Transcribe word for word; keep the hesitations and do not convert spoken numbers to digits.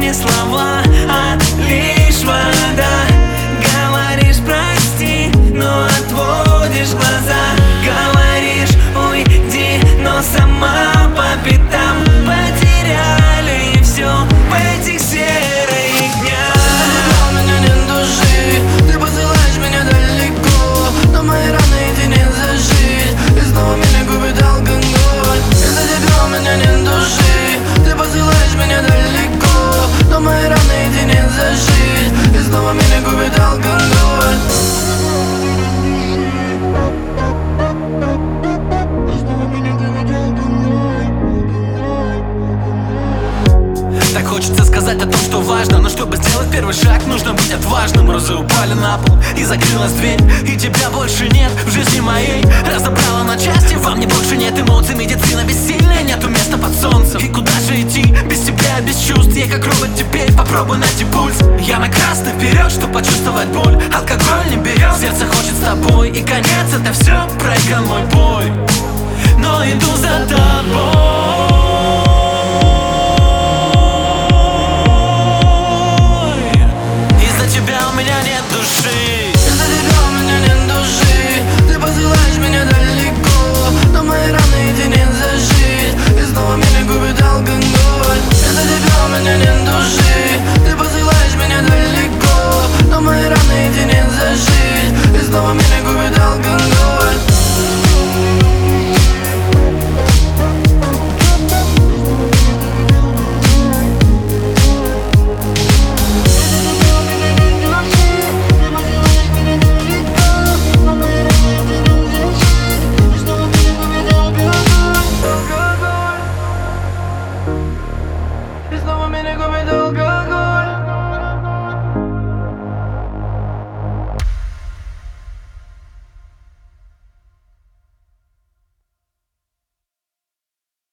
не слова, а лишь вода. Говоришь прости, но отводишь глаза. Говоришь уйди, но сама по пятам. Потеряли и все в этих серых днях. У меня нет души, ты посылаешь меня далеко, но мои раны эти не зажить, и снова меня губит алкоголь. Из-за тебя у меня нет души, ты посылаешь меня далеко, но мои раны эти не зажить, и снова меня губит алкоголь. Так хочется сказать о том, что важно, но чтобы сделать первый шаг, нужно быть отважным. Розы упали на пол, и закрылась дверь, и тебя больше нет в жизни моей. Разобрала на части, во мне больше нет эмоций. Медицина бессильная, нету места под солнцем. И куда же идти, без тебя, без чувств? Я как робот теперь, попробуй найти пульс. Я на красный вперед, чтоб почувствовать боль. Алкоголь не берет, сердце хочет с тобой. И конец, это все, проиграл мой бой, но иду за тобой. У меня нет души.